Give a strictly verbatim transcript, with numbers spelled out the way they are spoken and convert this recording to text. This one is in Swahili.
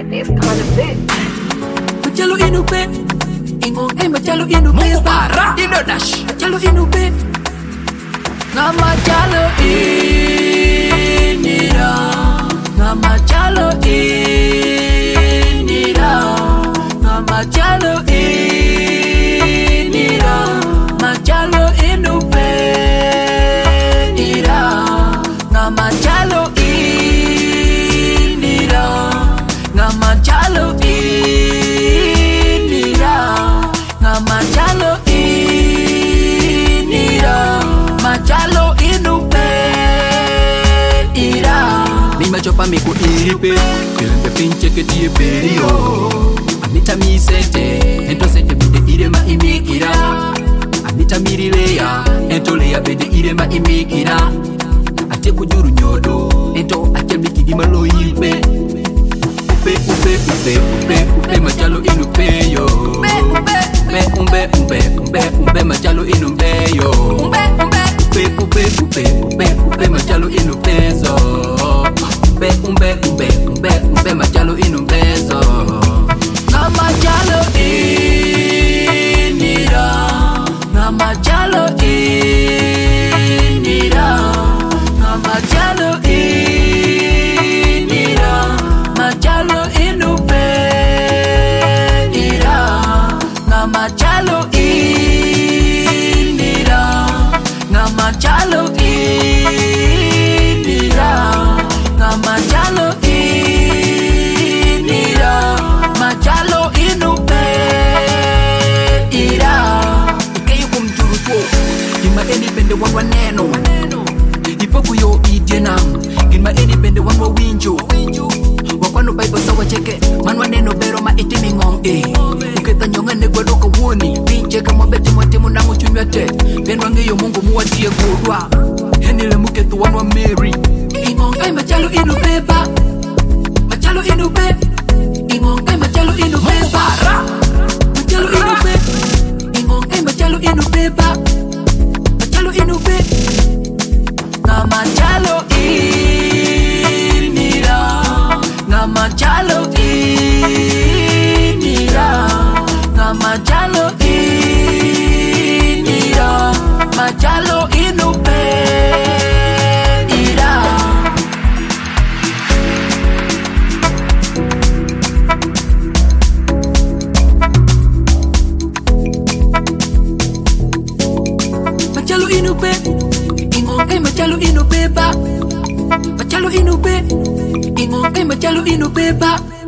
this kind of bit. Machalo inupe, ingon eh machalo inupe para. Ino dash. Machalo inupe, na machalo inira, na machalo inira, na machalo inira, machalo inupe ira, na machalo inira, na machalo inira, na machalo inira, machalo inupe ira. Mi machopa miku iripe, kilembe pinche que tie perio. Anita mi sente, ento sente bede irema imikira. Anita mirilea, ento lea bede irema imikira. Ate kujuru nyodo, ento ate mikidima lo ipe. Upe, upe, upe, upe, upe, machalo inupe yo. Umbe, umbe, Umbe, umbe, umbe, umbe, umbe, machalo inupe yo. umbe, umbe, Upe, upe, upe, upe, upe, machalo inupezo. Umbe, umbe, umbe, umbe, umbe, machalo inupezo. na machalo inira, na machalo inira, na machalo inira, machalo inupe ira, na machalo inira, na machalo inira, na machalo inira, machalo inupe ira. Ikayo kumjuru po, gima eni bende wanwa neno. Ipoku yo ijenam, gima eni bende wanwa winjo. Wakwano bible sawa cheke, manwa neno bero ma itimi ngong eh. Uketa nyonga ne gwado ka woni, pinche kama beti mwatimu na nguchumya te. Benwa ngeyo mungu muwatie kudwa, henile muketu wanwa Mary. Ingong ay machalo inupe ba, machalo inupe. Ingong ay machalo inupe ba, machalo inupe. Ingong ay machalo inupe ba, machalo inupe. Na machalo inira, na machalo inira, na machalo inira, machalo inupe ira. Machalo inupe, ingong ay machalo inupe ba, machalo inupe, ingong ay machalo inupe ba.